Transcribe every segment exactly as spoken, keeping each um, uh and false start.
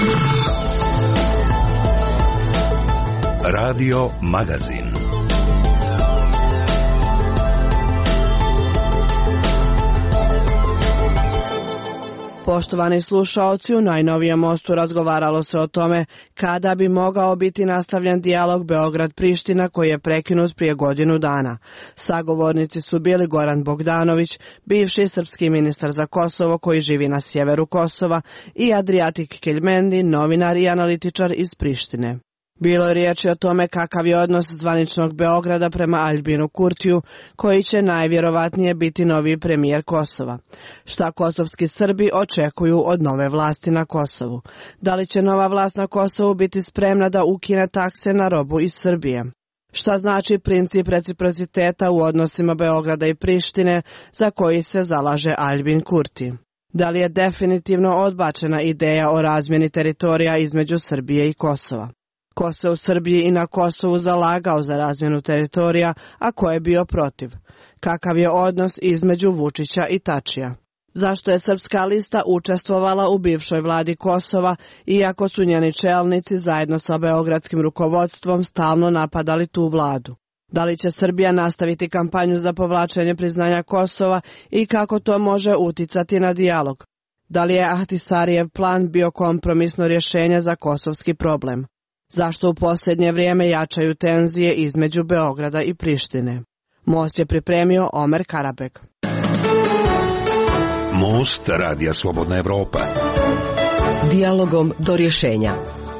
Radio Magazin. Poštovani slušaoci, u najnovijem mostu razgovaralo se o tome kada bi mogao biti nastavljen dijalog Beograd-Priština koji je prekinut prije godinu dana. Sagovornici su bili Goran Bogdanović, bivši srpski ministar za Kosovo koji živi na sjeveru Kosova, i Adriatik Keljmendi, novinar i analitičar iz Prištine. Bilo je riječi o tome kakav je odnos zvaničnog Beograda prema Aljbinu Kurtiju, koji će najvjerovatnije biti novi premijer Kosova. Šta kosovski Srbi očekuju od nove vlasti na Kosovu? Da li će nova vlast na Kosovu biti spremna da ukine takse na robu iz Srbije? Šta znači princip reciprociteta u odnosima Beograda i Prištine za koji se zalaže Aljbin Kurti? Da li je definitivno odbačena ideja o razmjeni teritorija između Srbije i Kosova? Ko se u Srbiji i na Kosovu zalagao za razmjenu teritorija, a ko je bio protiv? Kakav je odnos između Vučića i Tačija? Zašto je Srpska lista učestvovala u bivšoj vladi Kosova, iako su njeni čelnici zajedno sa beogradskim rukovodstvom stalno napadali tu vladu? Da li će Srbija nastaviti kampanju za povlačenje priznanja Kosova i kako to može uticati na dijalog? Da li je Ahtisarijev plan bio kompromisno rješenje za kosovski problem? Zašto u posljednje vrijeme jačaju tenzije između Beograda i Prištine? Most je pripremio Omer Karabek. Most Radija Slobodna Evropa. Dijalogom do rješenja.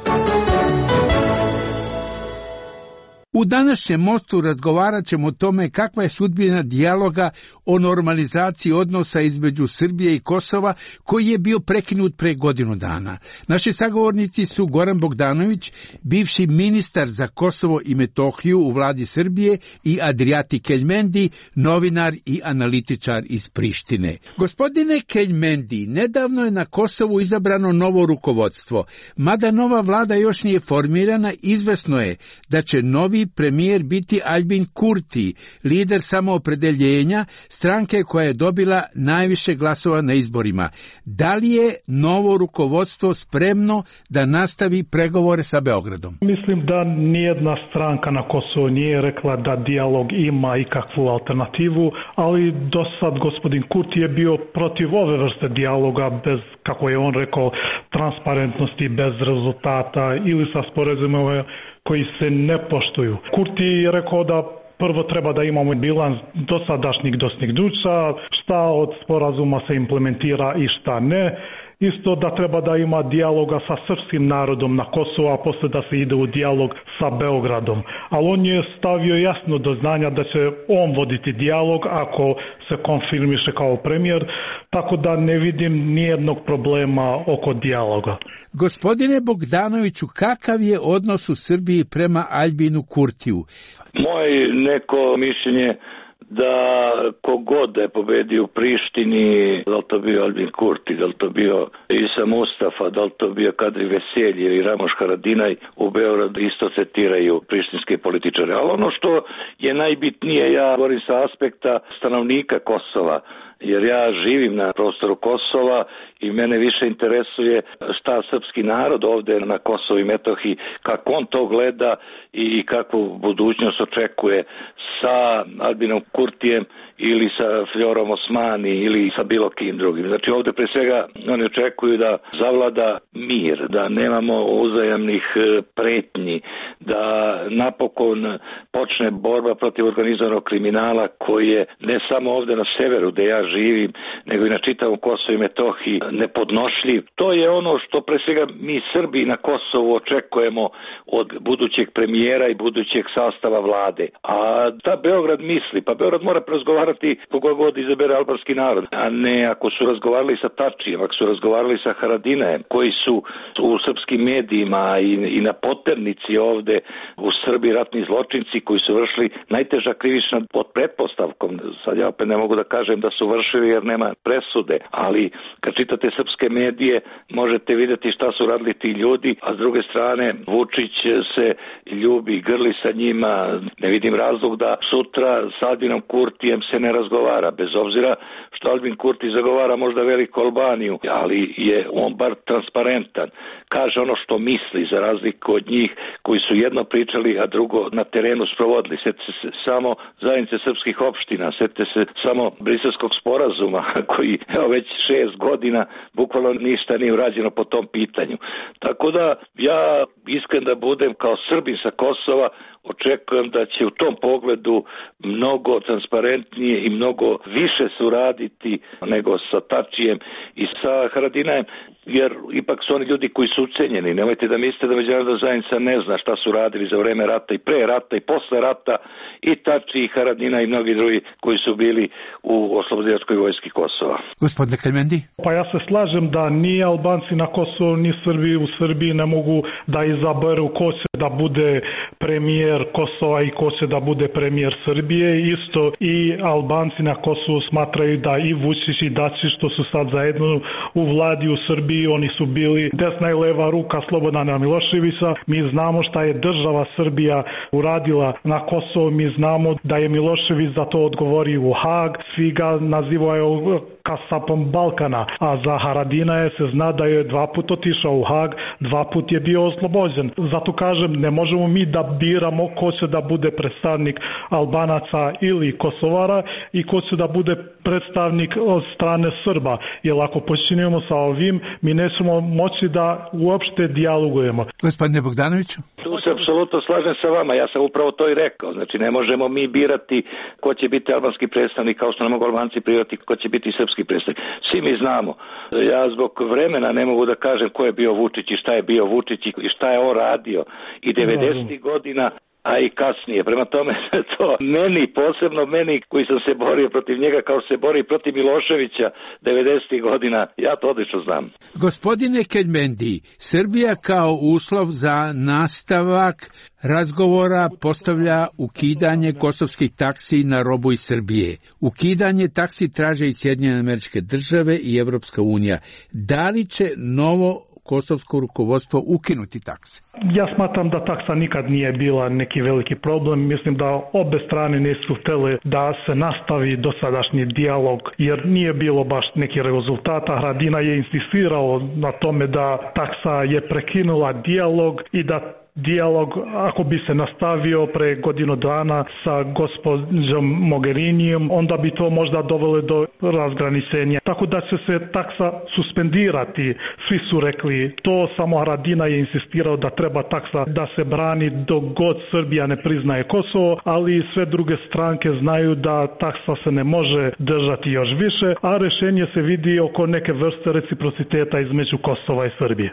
U današnjem mostu razgovarat ćemo o tome kakva je sudbina dijaloga o normalizaciji odnosa između Srbije i Kosova koji je bio prekinut pre godinu dana. Naši sagovornici su Goran Bogdanović, bivši ministar za Kosovo i Metohiju u vladi Srbije, i Adriatik Keljmendi, novinar i analitičar iz Prištine. Gospodine Keljmendi, nedavno je na Kosovu izabrano novo rukovodstvo. Mada nova vlada još nije formirana, izvesno je da će novi premijer biti Aljbin Kurti, lider samoopredeljenja, stranke koja je dobila najviše glasova na izborima. Da li je novo rukovodstvo spremno da nastavi pregovore sa Beogradom? Mislim da nijedna stranka na Kosovu nije rekla da dijalog ima ikakvu alternativu, ali do sad gospodin Kurti je bio protiv ove vrste dijaloga bez, kako je on rekao, transparentnosti, bez rezultata ili sa sporazumima koji se ne poštuju. Kurti je rekao da prvo treba da imamo bilans dosadašnjih dostignuća, šta od sporazuma se implementira i šta ne. Isto da treba da ima dijaloga sa srpskim narodom na Kosovu, a posle da se ide u dijalog sa Beogradom. Ali on je stavio jasno do znanja da će on voditi dijalog ako se konfirmiše kao premijer, tako da ne vidim nijednog problema oko dijaloga. Gospodine Bogdanoviću, kakav je odnos u Srbiji prema Aljbinu Kurtiju? Moje neko mišljenje da kogod da je pobedio u Prištini, da li to bio Aljbin Kurti, da li to bio Isa Mustafa, da li to bio Kadri Veselji ili Ramoš Haradinaj, u Beogradu isto tretiraju prištinske političare. Ali ono što je najbitnije, ja govorim sa aspekta stanovnika Kosova, jer ja živim na prostoru Kosova i mene više interesuje šta srpski narod ovdje na Kosovu i Metohiji, kako on to gleda i kakvu budućnost očekuje sa Aljbinom Kurtijem ili sa Fljorom Osmani ili sa bilo kim drugim. Znači ovdje pre svega oni očekuju da zavlada mir, da nemamo uzajamnih pretnji, da napokon počne borba protiv organizovanog kriminala koji je ne samo ovdje na severu gdje ja živim, nego i na čitavom Kosovu i Metohiji nepodnošljiv. To je ono što pre svega mi Srbi na Kosovu očekujemo od budućeg premijera i budućeg sastava vlade. A da Beograd misli, pa Beograd mora razgovarati koga god izabere albanski narod, a ne ako su razgovarali sa Tačijem, ako su razgovarali sa Haradinajem, koji su u srpskim medijima i, i na poternici ovde u Srbiji ratni zločinci koji su vršili najteža krivična pod pretpostavkom. Sad ja opet ne mogu da kažem da su završili jer nema presude, ali kad čitate srpske medije možete vidjeti šta su radili ti ljudi, a s druge strane Vučić se ljubi, grli sa njima. Ne vidim razlog da sutra s Albinom Kurtijem se ne razgovara, bez obzira što Albin Kurti zagovara možda veliku Albaniju, ali je on bar transparentan. Kaže ono što misli, za razliku od njih koji su jedno pričali, a drugo na terenu sprovodili. Sjetite se samo zajednice srpskih opština, sjetite se samo Briselskog sporazuma koji evo već šest godina bukvalno ništa nije urađeno po tom pitanju. Tako da ja iskren da budem kao Srbin sa Kosova, očekujem da će u tom pogledu mnogo transparentnije i mnogo više suraditi nego sa Tačijem i sa Haradinajem, jer ipak su oni ljudi koji su ucenjeni. Nemojte da mislite da međunarodna zajednica ne zna šta su radili za vreme rata i pre rata i posle rata i Tači i Haradina i mnogi drugi koji su bili u oslobodilačkoj vojski Kosova. Gospodine Kelmendi? Pa ja se slažem da ni Albanci na Kosovu ni Srbi u Srbiji ne mogu da izaberu ko će da bude premijer Kosova i ko će da bude premijer Srbije. Isto i Albanci na Kosovu smatraju da i Vučić i Dačić što su sad zajedno u vladi u Srbiji, oni su bili desna i leva ruka Slobodana Miloševića. Mi znamo šta je država Srbija uradila na Kosovu, mi znamo da je Milošević za to odgovorio u Hag, svi ga nazivaju kasapom Balkana, a za Haradinaja se zna da je dva put otišao u Hag, dva put je bio oslobođen. Zato kažem, ne možemo mi da biramo ko će da bude predstavnik Albanaca ili Kosovara i ko će da bude predstavnik od strane Srba. Jer ako počinjemo sa ovim, mi nećemo moći da uopšte dijalogujemo. Gospodine Bogdanoviću? Tu se apsolutno slažem sa vama, ja sam upravo to i rekao. Znači ne možemo mi birati ko će biti albanski predstavnik, kao što ne mogu Albanci birati ko će biti srpski predstavnik. Svi mi znamo. Ja zbog vremena ne mogu da kažem ko je bio Vučić i šta je bio Vučić i šta je on radio. I devedesetih godina, a i kasnije. Prema tome, to meni, posebno meni koji sam se borio protiv njega kao se bori protiv Miloševića devedesetih godina, ja to odlično znam. Gospodine Kelmendi, Srbija kao uslov za nastavak razgovora postavlja ukidanje kosovskih taksi na robu iz Srbije. Ukidanje taksi traže i Sjedinjene Američke Države i Evropska unija. Da li će novo kosovsko rukovodstvo ukinuti takse? Ja smatram da taksa nikad nije bila neki veliki problem. Mislim da obe strane nisu htjele da se nastavi dosadašnji dijalog, jer nije bilo baš neki rezultata. Haradina je insistirao na tome da taksa je prekinula dijalog i da dijalog, ako bi se nastavio pre godinu dana sa gospođom Mogherinijem, onda bi to možda dovelo do razgraničenja. Tako da će se taksa suspendirati. Svi su rekli to, samo Haradina je insistirao da treba taksa da se brani dok god Srbija ne priznaje Kosovo, ali sve druge stranke znaju da taksa se ne može držati još više, a rešenje se vidi oko neke vrste reciprociteta između Kosova i Srbije.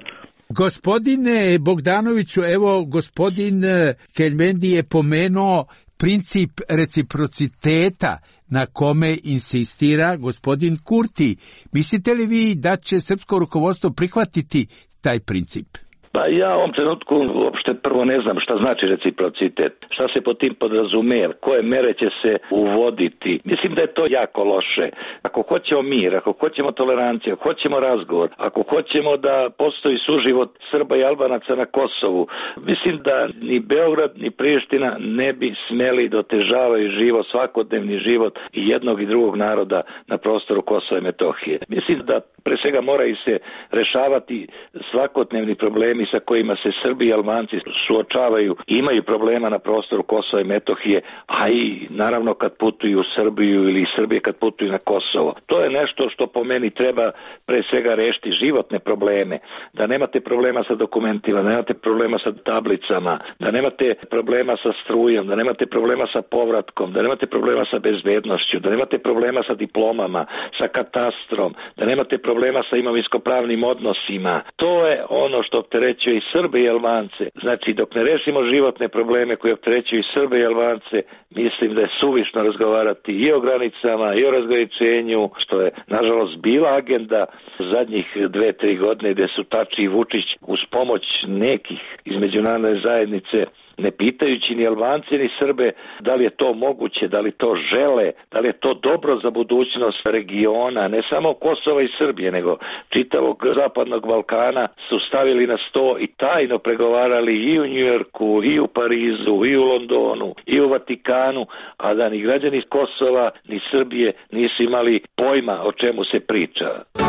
Gospodine Bogdanoviću, evo gospodin Kelmendi je pomenuo princip reciprociteta na kome insistira gospodin Kurti. Mislite li vi da će srpsko rukovodstvo prihvatiti taj princip? Pa ja u ovom trenutku uopšte prvo ne znam šta znači reciprocitet, šta se pod tim podrazumeva, koje mere će se uvoditi. Mislim da je to jako loše. Ako hoćemo mir, ako hoćemo toleranciju, ako hoćemo razgovor, ako hoćemo da postoji suživot Srba i Albanaca na Kosovu, mislim da ni Beograd ni Priština ne bi smeli da otežavaju život, svakodnevni život i jednog i drugog naroda na prostoru Kosova i Metohije. Mislim da pre svega moraju se rešavati svakodnevni problemi sa kojima se Srbi i Albanci suočavaju, imaju problema na prostoru Kosova i Metohije, a i naravno kad putuju u Srbiju ili Srbije kad putuju na Kosovo. To je nešto što po meni treba pre svega rešiti, životne probleme, da nemate problema sa dokumentima, da nemate problema sa tablicama, da nemate problema sa strujom, da nemate problema sa povratkom, da nemate problema sa bezbednošću, da nemate problema sa diplomama, sa katastrom, da nemate problema sa imovinsko-pravnim odnosima. To je ono što opterećuje i Srbe i Albance. Znači, dok ne rešimo životne probleme koje opterećuju i Srbe i Albance, mislim da je suvišno razgovarati i o granicama, i o razgraničenju, što je, nažalost, bila agenda zadnjih dve, tri godine, gde su Tači i Vučić uz pomoć nekih iz međunarodne zajednice ne pitajući ni Albance ni Srbe da li je to moguće, da li to žele, da li je to dobro za budućnost regiona, ne samo Kosova i Srbije, nego čitavog zapadnog Balkana, su stavili na sto i tajno pregovarali i u Njujorku, i u Parizu, i u Londonu, i u Vatikanu, a da ni građani Kosova ni Srbije nisu imali pojma o čemu se priča.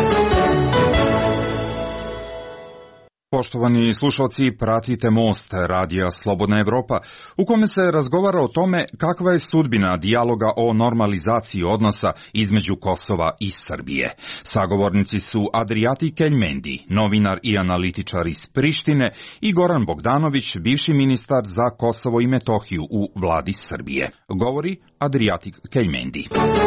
Poštovani slušalci, pratite Most, radija Slobodna Evropa, u kome se razgovara o tome kakva je sudbina dijaloga o normalizaciji odnosa između Kosova i Srbije. Sagovornici su Adriati Keljmendi, novinar i analitičar iz Prištine, i Goran Bogdanović, bivši ministar za Kosovo i Metohiju u vladi Srbije. Govori Adriati Keljmendi.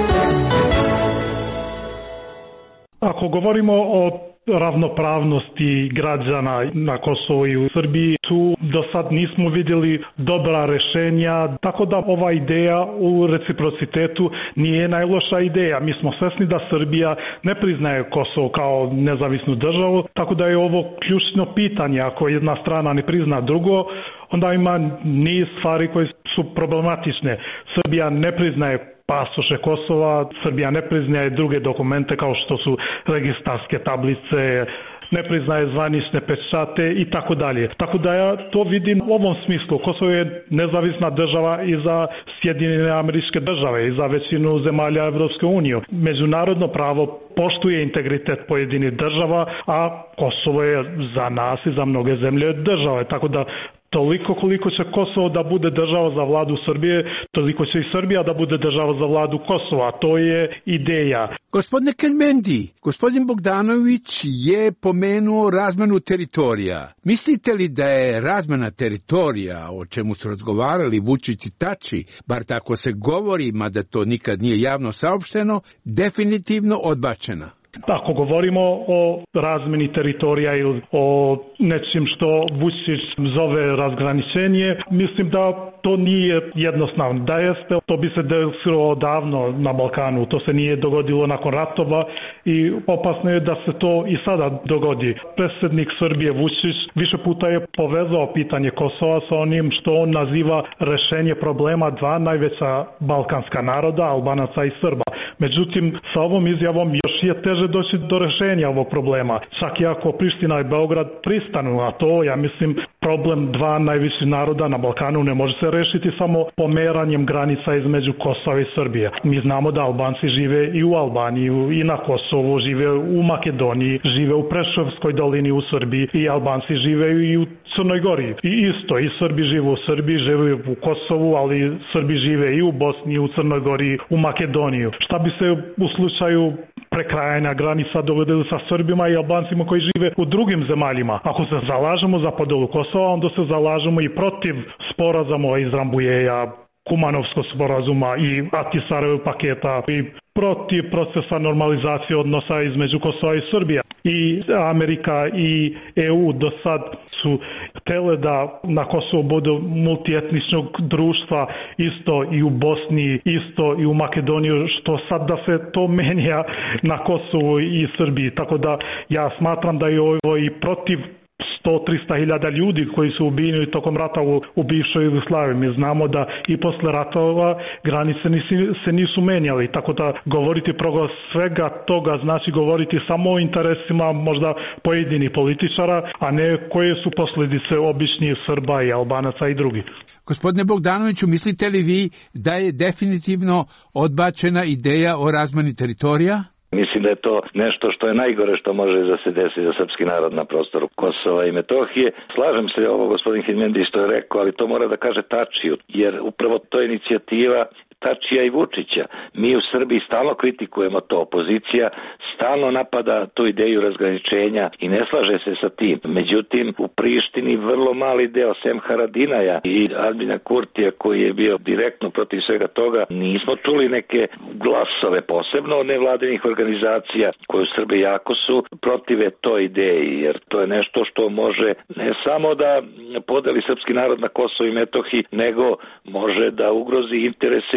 Ako govorimo o ravnopravnosti građana na Kosovu i u Srbiji, tu do sad nismo vidjeli dobra rešenja, tako da ova ideja u reciprocitetu nije najloša ideja. Mi smo svesni da Srbija ne priznaje Kosovo kao nezavisnu državu, tako da je ovo ključno pitanje. Ako jedna strana ne prizna drugo, onda ima niz stvari koje su problematične. Srbija ne priznaje pasoše Kosova, Srbija ne priznaje druge dokumente kao što su registarske tablice, ne priznaje zvanične pečate i tako dalje. Tako da ja to vidim u ovom smislu. Kosovo je nezavisna država i za Sjedinjene Američke Države i za većinu zemalja Evropske unije. Međunarodno pravo poštuje integritet pojedinih država, a Kosovo je za nas i za mnoge zemlje države. Tako da toliko koliko će Kosovo da bude država za vladu Srbije, toliko će i Srbija da bude država za vladu Kosova. To je ideja. Gospodine Keljmendi, gospodin Bogdanović je pomenuo razmenu teritorija. Mislite li da je razmena teritorija, o čemu su razgovarali Vučić i Tači, bar tako se govori, mada to nikad nije javno saopšteno, definitivno odbačena? Ako govorimo o razmeni teritorija ili o nečim što Vučić zove razgraničenje, mislim da to nije jednostavno. Da jeste, to bi se desilo odavno na Balkanu. To se nije dogodilo nakon ratova i opasno je da se to i sada dogodi. Predsjednik Srbije Vučić više puta je povezao pitanje Kosova sa onim što on naziva rešenje problema dva najveća balkanska naroda, Albanaca i Srba. Međutim, sa ovom izjavom još je teže doći do rešenja ovog problema. Čak i ako Priština i Beograd pristanu na to, ja mislim, problem dva najviših naroda na Balkanu ne može se rešiti samo pomeranjem granica između Kosova i Srbije. Mi znamo da Albanci žive i u Albaniji i na Kosovu, žive u Makedoniji, žive u Preševskoj dolini u Srbiji i Albanci žive i u Crnoj Gori. I isto, i Srbi žive u Srbiji, žive u Kosovu, ali Srbi žive i u Bosni, i u Crnoj Gori, u Makedoniju. Šta bi se u slučaju prekrajanja granica dogodili sa Srbima i Albancima koji žive u drugim zemaljima? Ako se zalažemo za podelu Kosova, onda se zalažemo i protiv sporazuma iz Rambujeva, Kumanovskog sporazuma i Ahtisaarevog paketa i protiv procesa normalizacije odnosa između Kosova i Srbije. I Amerika i E U do sad su htjele da na Kosovu bude multietničnog društva, isto i u Bosni, isto i u Makedoniji, što sad da se to menja na Kosovu i Srbiji. Tako da ja smatram da je ovo i protiv sto do trista hiljada ljudi koji su ubijeni tokom rata u, u bivšoj Jugoslaviji. Mi znamo da i posle ratova granice nisi, se nisu menjali, tako da govoriti progo svega toga znači govoriti samo o interesima možda pojedinih političara, a ne koje su posljedice običnih Srba i Albanaca i drugih. Gospodine Bogdanoviću, mislite li vi da je definitivno odbačena ideja o razmeni teritorija? Mislim da je to nešto što je najgore što može da se desi za srpski narod na prostoru Kosova i Metohije. Slažem se ovo gospodin Keljmendi što je rekao, ali to mora da kaže Tačiju, jer upravo to je inicijativa Tačija i Vučića. Mi u Srbiji stalno kritikujemo to, opozicija stalno napada tu ideju razgraničenja i ne slaže se sa tim. Međutim, u Prištini vrlo mali deo, sem Haradinaja i Albina Kurtija koji je bio direktno protiv svega toga, nismo čuli neke glasove, posebno od nevladinih organizacija koje u Srbiji jako su protive toj ideji, jer to je nešto što može ne samo da podeli srpski narod na Kosovo i Metohiji, nego može da ugrozi interese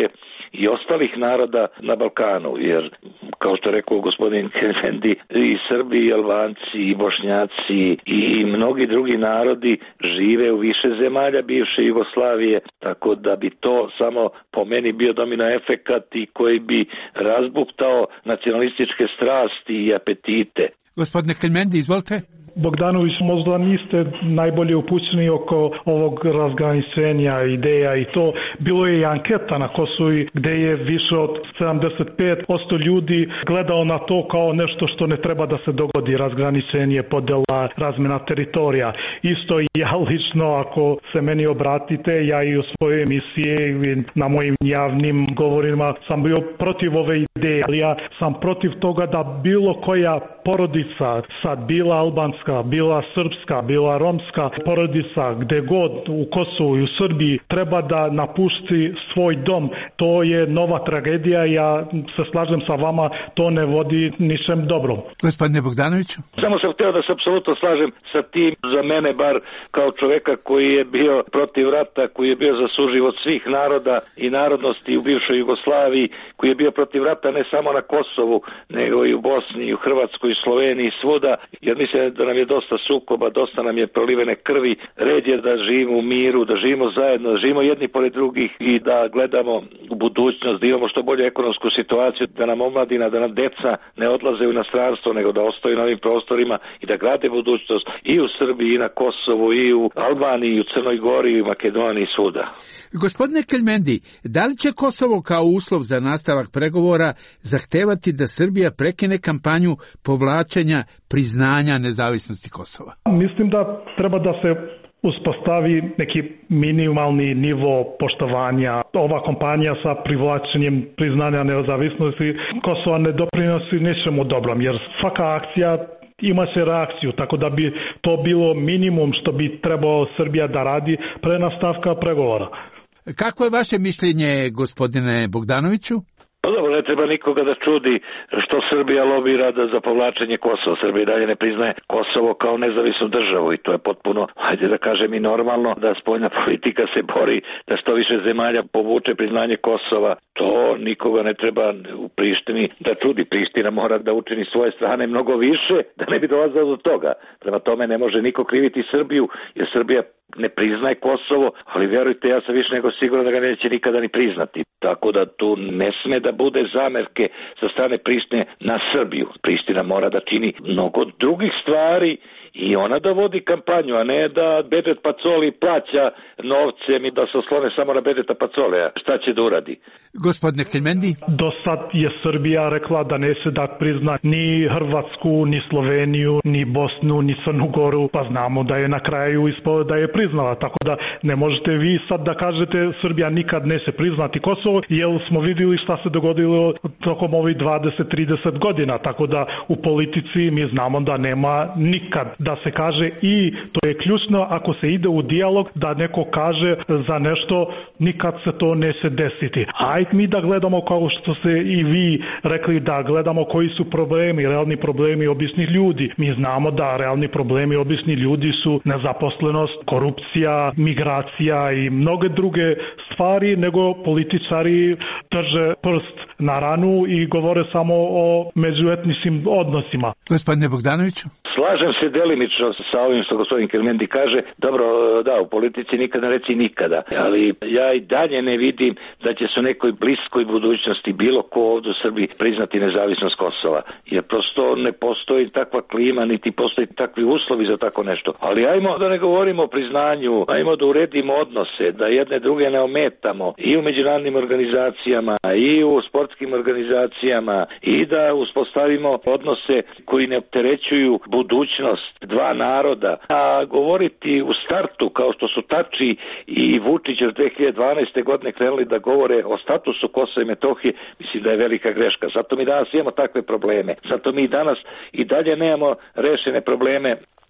i ostalih naroda na Balkanu, jer kao što je rekao gospodin Kermendi, i Srbi, i Albanci, i Bošnjaci, i mnogi drugi narodi žive u više zemalja bivše Jugoslavije, tako da bi to samo po meni bio domino efekat i koji bi razbuktao nacionalističke strasti i apetite. Gospodine Kermendi, izvolite. Bogdanović, možda niste najbolje upućeni oko ovog razgraničenja ideja i to. Bilo je i anketa na Kosovu gde je više od sedamdeset pet posto ljudi gledao na to kao nešto što ne treba da se dogodi, razgraničenje, podela, razmena teritorija. Isto i ja lično, ako se meni obratite, ja i u svojoj emisiji i na mojim javnim govorima sam bio protiv ove ideje, ali ja sam protiv toga da bilo koja porodica, sad bila albanska, bila srpska, bila romska porodica, gde god u Kosovu i u Srbiji treba da napusti svoj dom. To je nova tragedija, ja se slažem sa vama, to ne vodi ničem dobrom. Gospodine Bogdanoviću? Samo sam hteo da se apsolutno slažem sa tim, za mene bar kao čoveka koji je bio protiv rata, koji je bio za suživot svih naroda i narodnosti u bivšoj Jugoslaviji, koji je bio protiv rata ne samo na Kosovu, nego i u Bosni, i u Hrvatskoj, i Sloveniji, svuda, jer mislim da nam je dosta sukoba, dosta nam je prolivene krvi. Red je da živimo u miru, da živimo zajedno, da živimo jedni pored drugih i da gledamo u budućnost, da imamo što bolju ekonomsku situaciju, da nam omladina, da nam deca ne odlaze u inostranstvo, nego da ostaju na ovim prostorima i da grade budućnost i u Srbiji, i na Kosovu, i u Albaniji, i u Crnoj Gori, i u Makedoniji, i svuda. Gospodine Kermendi, da li će Kosovo kao uslov za nastavak pregovora zahtevati da Srbija prekine kampanju povlačenja priznanja nezavisnosti Kosova? Mislim da treba da se uspostavi neki minimalni nivo poštovanja. Ova kampanja sa privlačenjem priznanja nezavisnosti Kosova ne doprinosi ničemu dobrom, jer svaka akcija ima se reakciju, tako da bi to bilo minimum što bi trebalo Srbija da radi pre nastavka pregovora. Kako je vaše mišljenje, gospodine Bogdanoviću? Pa dobro, ne treba nikoga da čudi što Srbija lobira da za povlačenje Kosova. Srbija dalje ne priznaje Kosovo kao nezavisnu državu i to je potpuno, hajde da kažem, i normalno da spoljna politika se bori da što više zemalja povuče priznanje Kosova. To nikoga ne treba u Prištini da čudi. Priština mora da učini svoje strane mnogo više da ne bi dolazilo do toga. Prema tome ne može niko kriviti Srbiju, jer Srbija ne priznaje Kosovo, ali vjerujte, ja sam više nego siguran da ga neće nikada ni priznati. Tako da tu ne sme da bude zamerke sa strane Prištine na Srbiju. Priština mora da čini mnogo drugih stvari i ona da vodi kampanju, a ne da Bedžet Pacoli plaća novcem i da se oslone samo na Bedžeta Pacolija. Šta će da uradi? Gospodine Kermendi? Do sad je Srbija rekla da neće da prizna ni Hrvatsku, ni Sloveniju, ni Bosnu, ni Crnu Goru, pa znamo da je na kraju ispalo da je priznala, tako da ne možete vi sad da kažete Srbija nikad neće priznati Kosovo, jer smo vidjeli šta se dogodilo tokom ovih dvadeset do trideset godina, tako da u politici mi znamo da nema nikad da se kaže, i to je ključno ako se ide u dijalog, da neko kaže za nešto nikad se to neće desiti. Ajde mi da gledamo, kao što ste i vi rekli, da gledamo koji su problemi, realni problemi običnih ljudi. Mi znamo da realni problemi običnih ljudi su nezaposlenost, korupcija, migracija i mnoge druge stvari, nego političari drže prst na ranu i govore samo o međuetničkim odnosima. Gospodine Bogdanoviću? Slažem se delimično sa ovim što gospodin Kermendi kaže. Dobro, da, u politici nikada reći nikada, ali ja i dalje ne vidim da će se u nekoj bliskoj budućnosti bilo ko ovdje u Srbiji priznati nezavisnost Kosova, jer prosto ne postoji takva klima, niti postoji takvi uslovi za tako nešto. Ali ajmo da ne govorimo o priznanju, ajmo da uredimo odnose, da jedne druge ne ometamo i u međunarodnim organizacijama, i u sportskim organizacijama, i da uspostavimo odnose koji ne opterećuju budućnost dva naroda. A govoriti u startu, kao što su Tači i Vučić od dve hiljade dvanaeste godine krenuli da govore o statusu Kosova i Metohije, mislim da je velika greška. Zato mi danas imamo takve probleme. Zato mi danas i dalje nemamo rešene probleme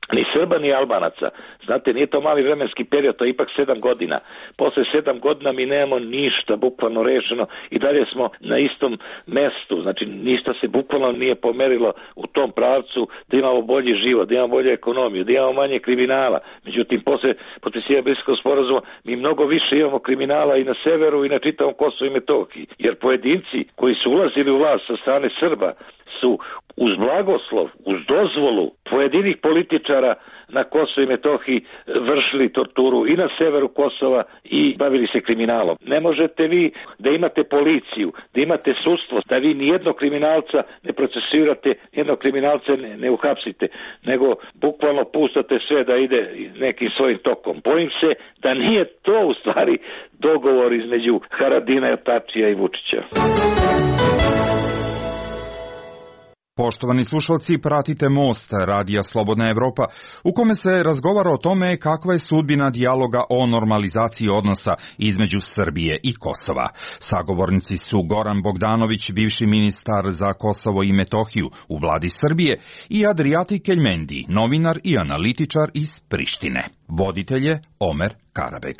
ni Srba ni Albanaca. Znate, nije to mali vremenski period, to je ipak sedam godina. Posle sedam godina mi nemamo ništa bukvalno rešeno i dalje smo na istom mestu. Znači, ništa se bukvalno nije pomerilo u tom pravcu da imamo bolji život, da imamo bolju ekonomiju, da imamo manje kriminala. Međutim, posle potpisivanja Briselskog sporazuma mi mnogo više imamo kriminala i na severu i na čitavom Kosovu i Metohiji. Jer pojedinci koji su ulazili u vlast sa strane Srba su uz blagoslov, uz dozvolu pojedinih političara na Kosovu i Metohiji vršili torturu i na severu Kosova i bavili se kriminalom. Ne možete vi da imate policiju, da imate sudstvo, da vi nijednog kriminalca ne procesuirate, nijednog kriminalca ne, ne uhapsite, nego bukvalno pustate sve da ide nekim svojim tokom. Bojim se da nije to u stvari dogovor između Haradina, Tačija i Vučića. Poštovani slušalci, pratite Most, radija Slobodna Evropa, u kome se razgovara o tome kakva je sudbina dijaloga o normalizaciji odnosa između Srbije i Kosova. Sagovornici su Goran Bogdanović, bivši ministar za Kosovo i Metohiju u vladi Srbije, i Adrijati Keljmendi, novinar i analitičar iz Prištine. Voditelj je Omer Karabek.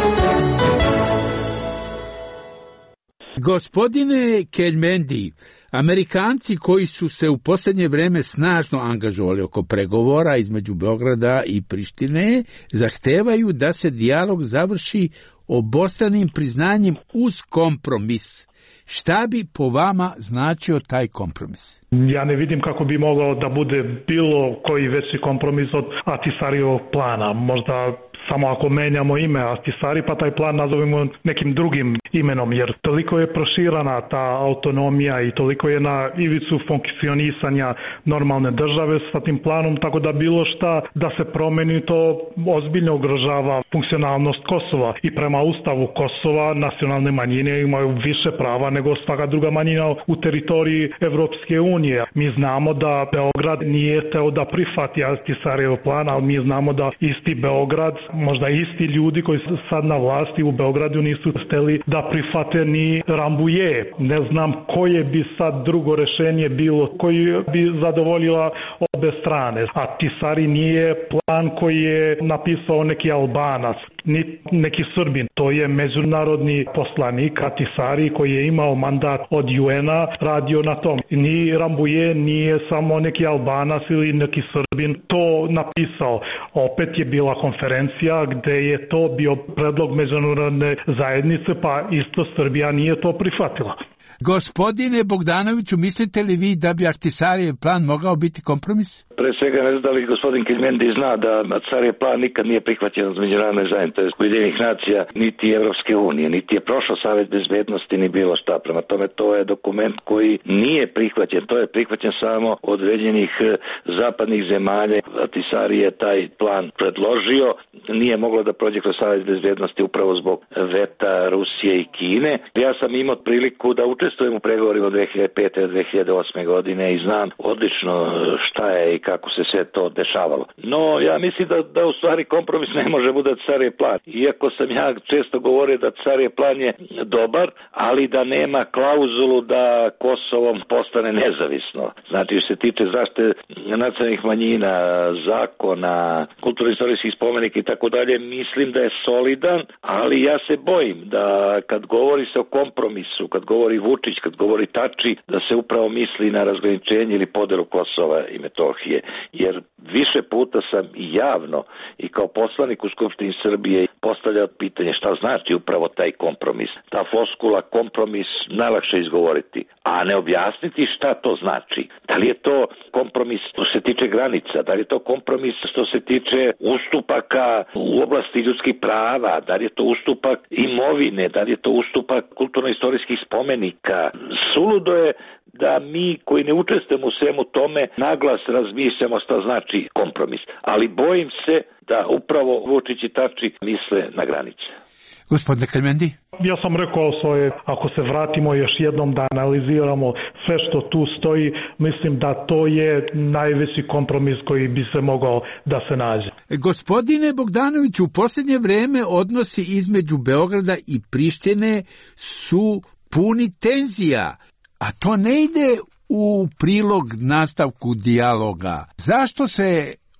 Gospodine Keljmendi, Amerikanci koji su se u posljednje vreme snažno angažovali oko pregovora između Beograda i Prištine zahtevaju da se dijalog završi obostranim priznanjem uz kompromis. Šta bi po vama značio taj kompromis? Ja ne vidim kako bi mogao da bude bilo koji veći kompromis od Ahtisarijevog plana. Možda samo ako menjamo ime Ahtisari, pa taj plan nazovemo nekim drugim imenom, jer toliko je proširana ta autonomija i toliko je na ivicu funkcionisanja normalne države sa tim planom, tako da bilo šta da se promeni, to ozbiljno ugrožava funkcionalnost Kosova. I prema ustavu Kosova nacionalne manjine imaju više prava nego svaka druga manjina u teritoriji Evropske unije. Mi znamo da Beograd nije teo da prihvati Ahtisarijev plan, ali mi znamo da isti Beograd, možda isti ljudi koji su sad na vlasti u Beogradu nisu hteli da prihvate ni Rambuje. Ne znam koje bi sad drugo rešenje bilo, koji bi zadovoljila obe strane. Ahtisari nije plan koji je napisao neki Albanac, ni neki Srbin. To je međunarodni poslanik Ahtisari koji je imao mandat od U N-a, radio na tom. Ni Rambuje nije samo neki Albanac ili neki Srbin to napisao. Opet je bila konferencija gde je to bio predlog međunarodne zajednice, pa isto Srbija nije to prihvatila. Gospodine Bogdanoviću, mislite li vi da bi Ahtisarijev plan mogao biti kompromis? Pre svega ne znam da li gospodin Keljmendi zna da Ahtisarijev plan nikad nije prihvaćen od međunarodne zajednice Ujedinjenih nacija, niti Evropske unije, niti je prošao Savet bezbednosti, ni bilo šta. Prema tome, to je dokument koji nije prihvaćen, to je prihvaćen samo od određenih zapadnih zemalja. Ahtisari je taj plan predložio, nije moglo da prođe kroz Savet bezbednosti upravo zbog veta Rusije i Kine. Ja sam imao priliku da učestvujem u pregovorima od dve hiljade pete do dve hiljade osme godine i znam odlično šta je i kako se sve to dešavalo. No, ja mislim da, da u stvari kompromis ne može bude Ahtisarijev plan. Iako sam ja često govorio da Ahtisarijev plan je dobar, ali da nema klauzulu da Kosovo postane nezavisno. Znači, što se tiče zaštite nacionalnih manjina, zakona, kulturno-istorijskih spomenika i tako dalje, mislim da je solidan, ali ja se bojim da kad govori se o kompromisu, kad govori Vučić, kad govori Tači, da se upravo misli na razgraničenje ili podelu Kosova i Metohije. Jer više puta sam i javno i kao poslanik u Skupštini Srbije postavljao pitanje šta znači upravo taj kompromis. Ta floskula kompromis najlakše izgovoriti, a ne objasniti šta to znači. Da li je to kompromis što se tiče granica, da li je to kompromis što se tiče ustupaka u oblasti ljudskih prava, da li je to ustupak imovine, da li je to ustupak kulturno-istorijskih spomenika. Suludo je da mi koji ne učestvujemo u svemu tome naglas razmišljamo šta znači kompromis. Ali bojim se da upravo Vučić i Tači misle na granice. Gospodine Keljmendi? Ja sam rekao svoje, ako se vratimo još jednom da analiziramo sve što tu stoji, mislim da to je najveći kompromis koji bi se mogao da se nađe. Gospodine Bogdanoviću, u posljednje vreme odnosi između Beograda i Prištine su puni tenzija, a to ne ide u prilog nastavku dijaloga. Zašto se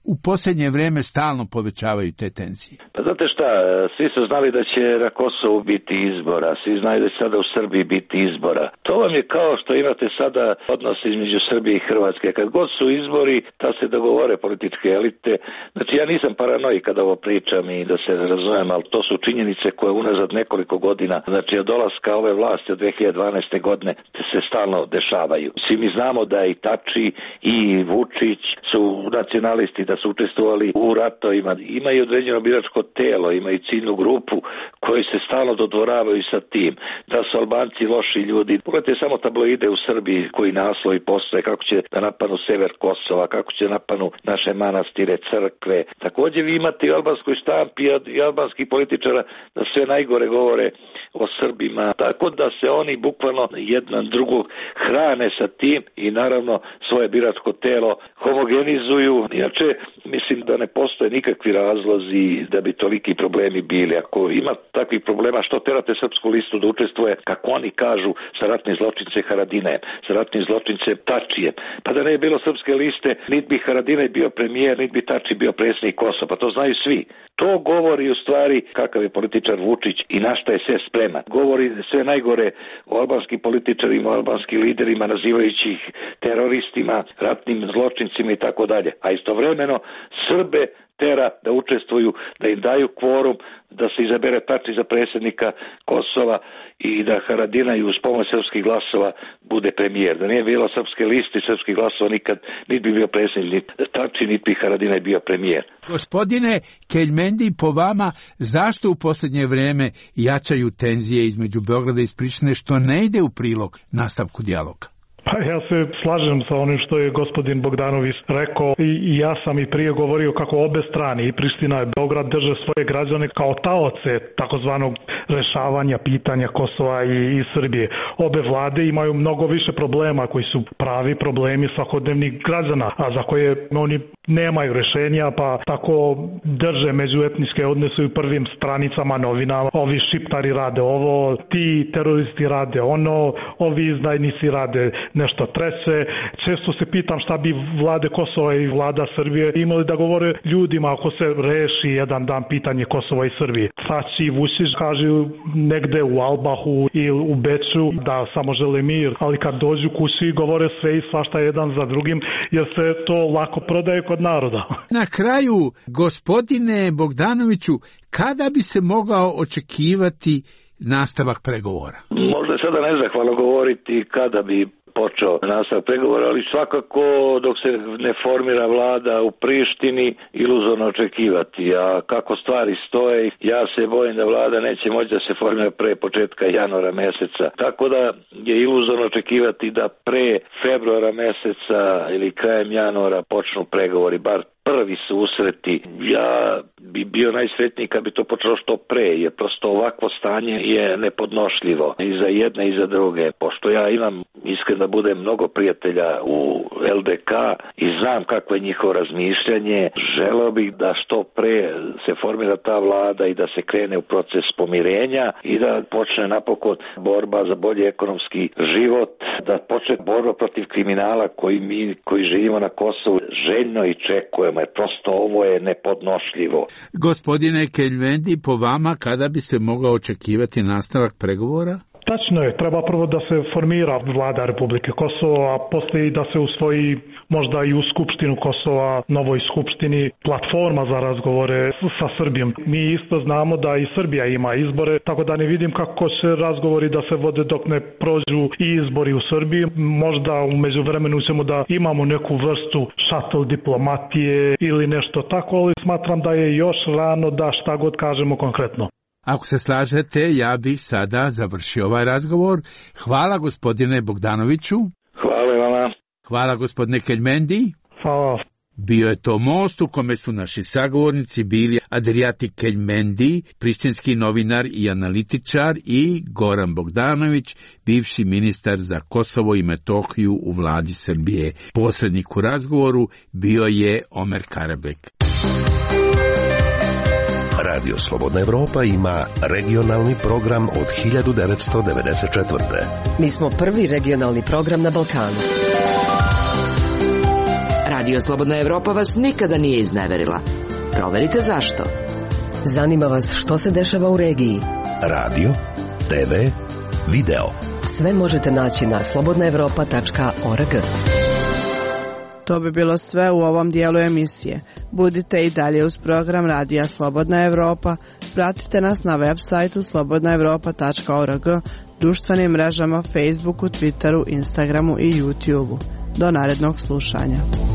u posljednje vrijeme stalno povećavaju te tenzije? Pa znate šta, svi su znali da će na Kosovu biti izbora, svi znaju da će sada u Srbiji biti izbora. To vam je kao što imate sada odnos između Srbije i Hrvatske. Kad god su izbori, ta se dogovore političke elite. Znači ja nisam paranoik kada ovo pričam i da se razumijem, ali to su činjenice koje unazad nekoliko godina, znači od dolaska ove vlasti od dve hiljade dvanaeste godine se stalno dešavaju. Svi mi znamo da i Tači i Vučić su nacionalisti, da su učestvovali u ratovima, imaju određeno biračko telo, imaju ciljnu grupu koji se stalno dodvoravaju sa tim, da su Albanci loši ljudi. Pogledajte samo tabloide u Srbiji koji naslovi postoje, kako će da napanu sever Kosova, kako će napanu naše manastire, crkve. Također vi imate i albanskoj štampi i albanskih političara da sve najgore govore o Srbima, tako da se oni bukvalno jedan drugog hrane sa tim i naravno svoje biračko telo homogenizuju. Inače, mislim da ne postoje nikakvi razlozi da bi toliki problemi bili. Ako ima takvih problema, što terate Srpsku listu da učestvuje, kako oni kažu, sa ratnim zločince Haradinajem, sa ratnim zločince Tačijem. Pa da ne je bilo Srpske liste, niti bi Haradinaj bio premijer, niti bi Tači bio predsjednik Kosova. Pa to znaju svi. To govori u stvari kakav je političar Vučić i na šta je sve spreman. Govori sve najgore o albanskim političarima, o albanskim liderima, nazivajući ih teroristima, ratnim zločincima i tako dalje. A istovremeno Srbe tera da učestvuju, da im daju kvorum, da se izabere Tači za predsjednika Kosova i da Haradinaj uz pomoć srpskih glasova bude premijer. Da nije bilo Srpske liste, srpskih glasova nikad niti bi bio predsjednik niti Tači, niti bi Haradinaj bio premijer. Gospodine Keljmendi, po vama, zašto u posljednje vrijeme jačaju tenzije između Beograda i Prištine, što ne ide u prilog nastavku dijaloga? Pa ja se slažem sa onim što je gospodin Bogdanović rekao i ja sam i prije govorio kako obe strane, i Priština i Beograd, drže svoje građane kao taoce takozvanog rešavanja pitanja Kosova i, i Srbije. Obe vlade imaju mnogo više problema koji su pravi problemi svakodnevnih građana, a za koje oni nemaju rešenja, pa tako drže međuetničke odnose u prvim stranicama novina. Ovi šiptari rade ovo, ti teroristi rade ono, ovi izdajnici rade nešto treće. Često se pitam šta bi vlade Kosova i vlada Srbije imali da govore ljudima ako se reši jedan dan pitanje Kosova i Srbije. Tači i Vučić kažu negde u Albahu i u Beču da samo žele mir, ali kad dođu kući govore sve i svašta jedan za drugim, jer se to lako prodaje kod naroda. Na kraju, gospodine Bogdanoviću, kada bi se mogao očekivati nastavak pregovora? Možda je sada nezahvalno govoriti kada bi počeo nastavak pregovora, ali svakako dok se ne formira vlada u Prištini, iluzorno očekivati. A kako stvari stoje, ja se bojim da vlada neće moći da se formira pre početka januara meseca. Tako da je iluzorno očekivati da pre februara meseca ili krajem januara počnu pregovori, bar prvi susreti. Ja bi bio najsretniji kad bi to počelo što pre, jer prosto ovakvo stanje je nepodnošljivo i za jedne i za druge. Pošto ja imam, iskreno da budem, mnogo prijatelja u L D K i znam kako je njihovo razmišljanje, želeo bih da što pre se formira ta vlada i da se krene u proces pomirenja i da počne napokon borba za bolji ekonomski život, da počne borba protiv kriminala koji mi koji živimo na Kosovu željno i čekujemo. Prosto ovo je nepodnošljivo. Gospodine Keljmendi, po vama kada bi se mogao očekivati nastavak pregovora? Tačno je, treba prvo da se formira vlada Republike Kosovo, a poslije i da se usvoji možda i u Skupštinu Kosova, novoj Skupštini, platforma za razgovore sa Srbijom. Mi isto znamo da i Srbija ima izbore, tako da ne vidim kako će razgovori da se vode dok ne prođu i izbori u Srbiji. Možda u međuvremenu ćemo da imamo neku vrstu šatl diplomatije ili nešto tako, ali smatram da je još rano da šta god kažemo konkretno. Ako se slažete, ja bih sada završio ovaj razgovor. Hvala gospodine Bogdanoviću. Hvala vama. Hvala gospodine Keljmendi. Hvala. Bio je to most u kome su naši sagovornici bili Adriati Keljmendi, prištinski novinar i analitičar, i Goran Bogdanović, bivši ministar za Kosovo i Metohiju u vladi Srbije. Posrednik u razgovoru bio je Omer Karabek. Radio Slobodna Evropa ima regionalni program od hiljadu devetsto devedeset četvrte. Mi smo prvi regionalni program na Balkanu. Radio Radio Slobodna Evropa vas nikada nije izneverila. Proverite zašto. Zanima vas što se dešava u regiji. Radio, te ve, video. Sve možete naći na slobodna evropa tačka org. To bi bilo sve u ovom dijelu emisije. Budite i dalje uz program Radija Slobodna Evropa. Pratite nas na web sajtu slobodna evropa tačka org, društvenim mrežama Facebooku, Twitteru, Instagramu i YouTubeu. Do narednog slušanja.